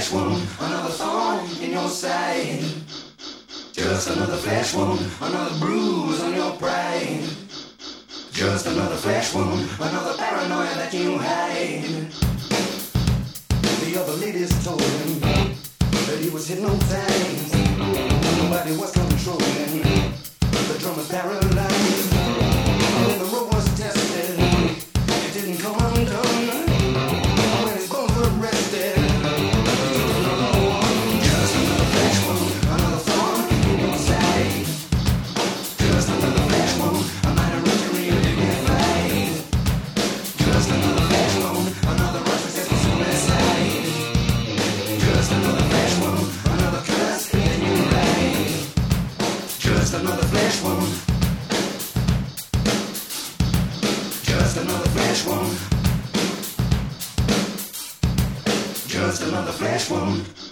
flesh wound, another thorn in your side. Just another flesh wound, another bruise on your pride. Just another flesh wound, another paranoia that you hide. The other ladies told him that he was hypnotized. Nobody was controlling. The drummer paralyzed. And when the rope was tested, it didn't come undone. When his bones were rested, just another flesh wound, another thorn in your side. Just another flesh wound, a minor injury dignified. Just another flesh wound, another unsuccessful suicide. Just another flesh wound, another curse in your life. Just another flesh wound. Just another flesh wound. Just another flesh wound.